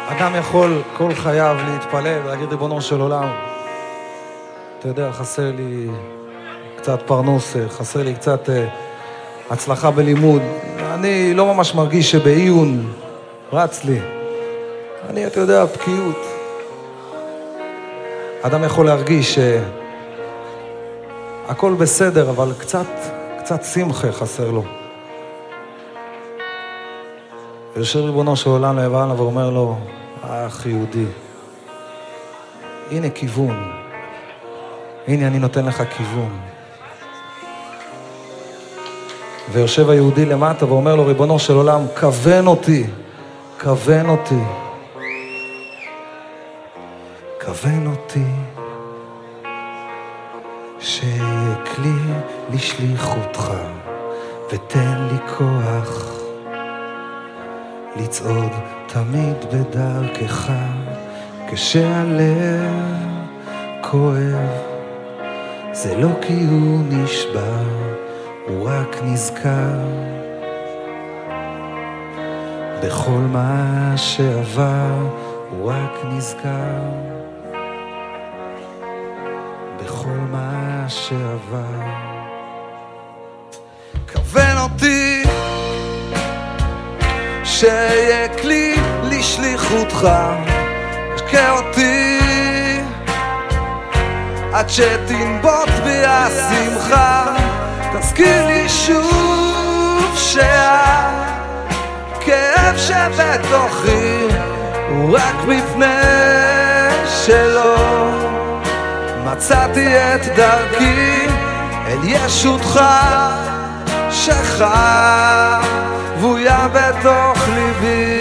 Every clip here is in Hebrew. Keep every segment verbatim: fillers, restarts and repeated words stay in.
אדם יכול כל חייו להתפלל ולהגיד ריבונו של עולם, אתה יודע, חסר לי קצת פרנוס, חסר לי קצת uh, הצלחה בלימוד. אני לא ממש מרגיש שבעיון רץ לי. אני, אתה יודע, פקיעות. אדם יכול להרגיש שהכל בסדר, אבל קצת, קצת שמחה חסר לו. יושב ריבונו של עולם לעבר עליו ואומר לו, אח יהודי, הנה כיוון. הנה אני נותן לך כיוון. ויושב היהודי למטה ואומר לו, ריבונו של עולם, כוון אותי, כוון אותי. כוון אותי, שיהיה כלי לשליחותך, ותן לי כוח לצעוד תמיד בדרכך, כשהלב כואב. זה לא כי הוא נשבר, הוא רק נזכר בכל מה שעבר, הוא רק נזכר בכל מה שעבר. כוון אותי שיהיה כלי לשליחותך, השקע אותי עד שתנבוט בי השמחה. תזכיר לי שוב שהכאב שבתוכי הוא רק מפני שלא מצאתי את דרכי אל ישותך שחבויה בתוך ליבי.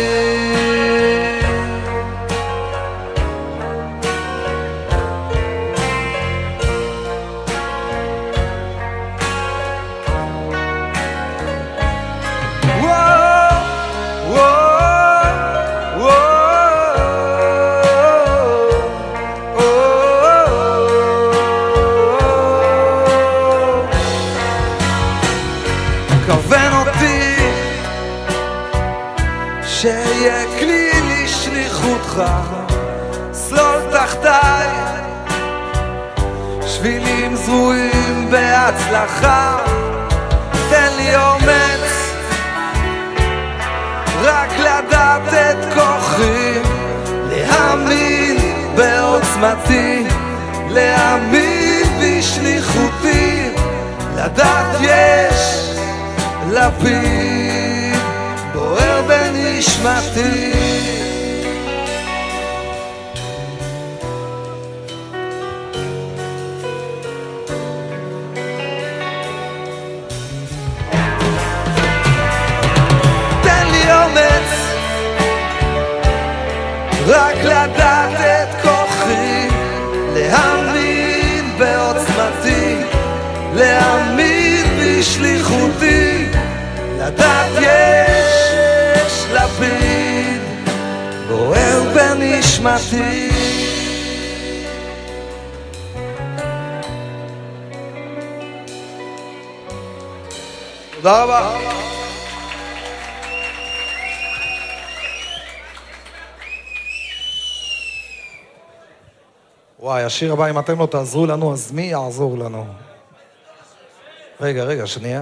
כוון אותי שיהיה כלי לשליחותך, סלול תחתיי שבילים זרועים בהצלחה. תן לי אומץ רק לדעת את כוחי, להאמין בעוצמתי, להאמין בשליחותי, לדעת יש לפיד בוער בנשמתי. תן לי אומץ רק לדעת את כוחי, להאמין בעוצמתי, להאמין בשליחותי, לדעת יש לפיד בוער בנשמתי. תודה רבה. וואי, השיר הבא, אם אתם לא תעזרו לנו, אז מי יעזור לנו? רגע, רגע, שנייה.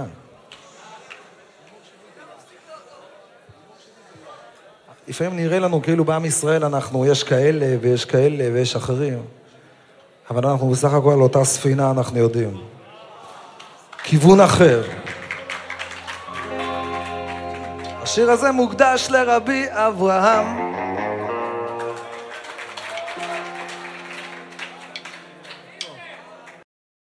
לפעמים נראה לנו כאילו בעם ישראל אנחנו, יש כאלה ויש כאלה ויש אחרים, אבל אנחנו בסך הכל על אותה ספינה, אנחנו יודעים. כיוון אחר. השיר הזה מוקדש לרבי אברהם.